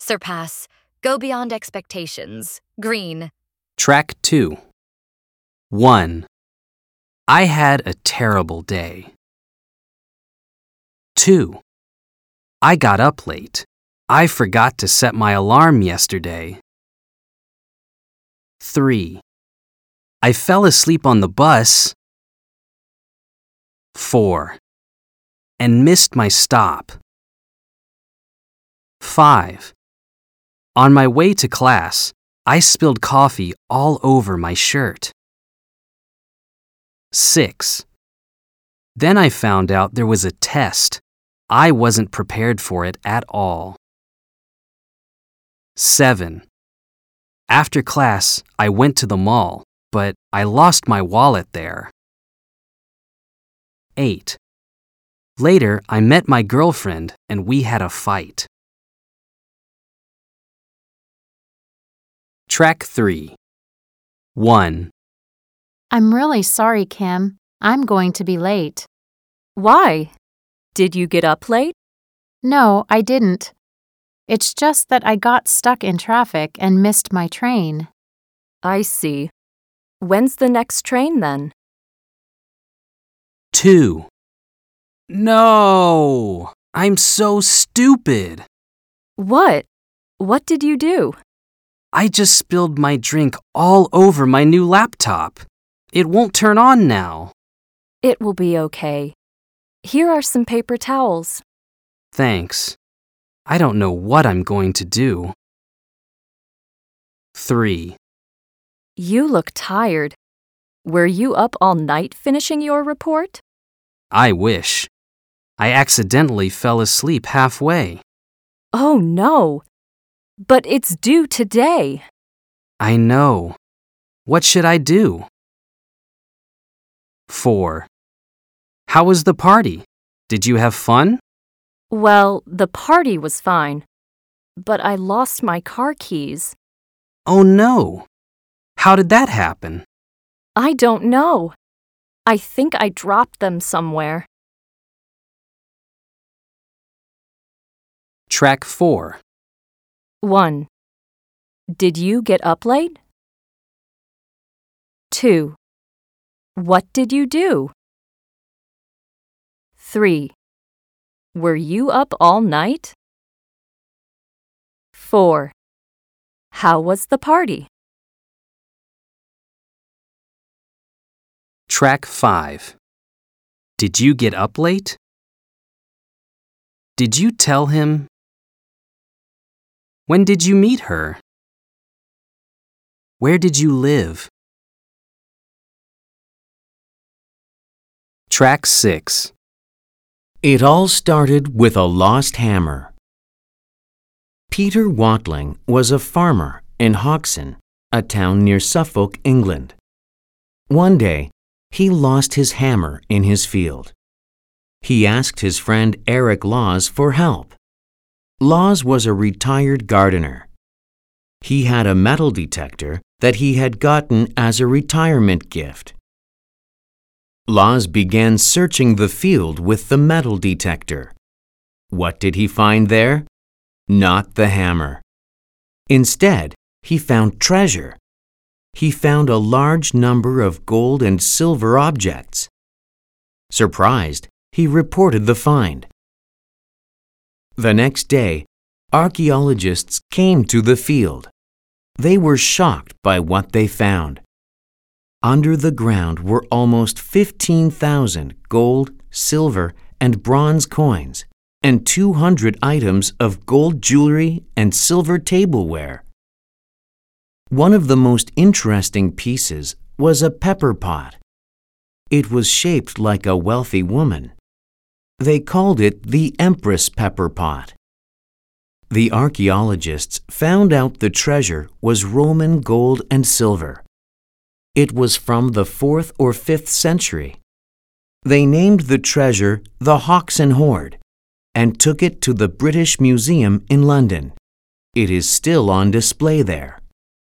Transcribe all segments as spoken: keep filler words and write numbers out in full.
Surpass. Go beyond expectations. Green. Track two. one. I had a terrible day. two. I got up late. I forgot to set my alarm yesterday. three. I fell asleep on the bus. four. And missed my stop. five. On my way to class, I spilled coffee all over my shirt. six. Then I found out there was a test. I wasn't prepared for it at all. seven. After class, I went to the mall, but I lost my wallet there. eight. Later, I met my girlfriend and we had a fight. Track three. one. I'm really sorry, Kim. I'm going to be late. Why? Did you get up late? No, I didn't. It's just that I got stuck in traffic and missed my train. I see. When's the next train then? two. No! I'm so stupid. What? What did you do? I just spilled my drink all over my new laptop. It won't turn on now. It will be okay. Here are some paper towels. Thanks. I don't know what I'm going to do. three. You look tired. Were you up all night finishing your report? I wish. I accidentally fell asleep halfway. Oh no! But it's due today. I know. What should I do? four. How was the party? Did you have fun? Well, the party was fine, but I lost my car keys. Oh no! How did that happen? I don't know. I think I dropped them somewhere. Track four. one. Did you get up late? two. What did you do? three. Were you up all night? four. How was the party? Track five. Did you get up late? Did you tell him? When did you meet her? Where did you live? Track six. It all started with a lost hammer. Peter Watling was a farmer in Hoxton, a town near Suffolk, England. One day, he lost his hammer in his field. He asked his friend Eric Laws for help. Laws was a retired gardener. He had a metal detector that he had gotten as a retirement gift. Laws began searching the field with the metal detector. What did he find there? Not the hammer. Instead, he found treasure. He found a large number of gold and silver objects. Surprised, he reported the find. The next day, archaeologists came to the field. They were shocked by what they found. Under the ground were almost fifteen thousand gold, silver, and bronze coins, and two hundred items of gold jewelry and silver tableware. One of the most interesting pieces was a pepper pot. It was shaped like a wealthy woman. They called it the Empress Pepper Pot. The archaeologists found out the treasure was Roman gold and silver. It was from the fourth or fifth century. They named the treasure the Hoxton Hoard and took it to the British Museum in London. It is still on display there.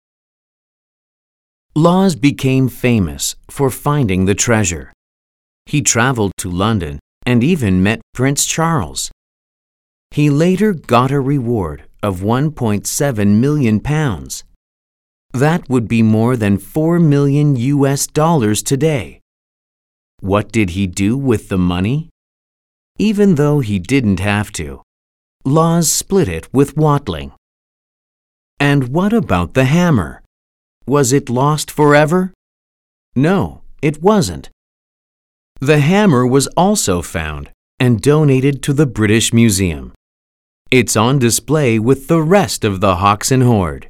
Laws became famous for finding the treasure. He traveled to London and even met Prince Charles. He later got a reward of one point seven million pounds. That would be more than four million U S dollars today. What did he do with the money? Even though he didn't have to, Laws split it with Watling. And what about the hammer? Was it lost forever? No, it wasn't. The hammer was also found and donated to the British Museum. It's on display with the rest of the Hoxton hoard.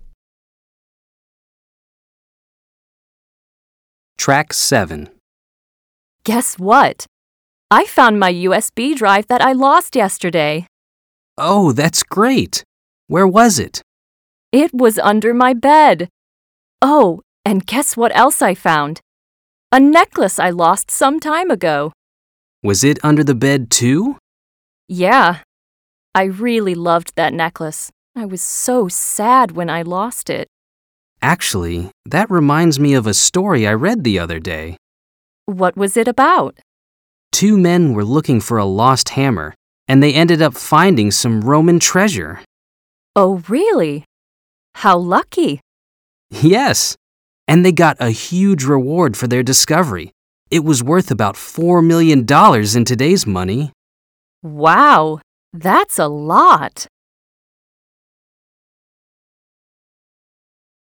Track seven. Guess what? I found my U S B drive that I lost yesterday. Oh, that's great. Where was it? It was under my bed. Oh, and guess what else I found? A necklace I lost some time ago. Was it under the bed too? Yeah. I really loved that necklace. I was so sad when I lost it. Actually, that reminds me of a story I read the other day. What was it about? Two men were looking for a lost hammer, and they ended up finding some Roman treasure. Oh, really? How lucky. Yes, and they got a huge reward for their discovery. It was worth about four million dollars in today's money. Wow, that's a lot.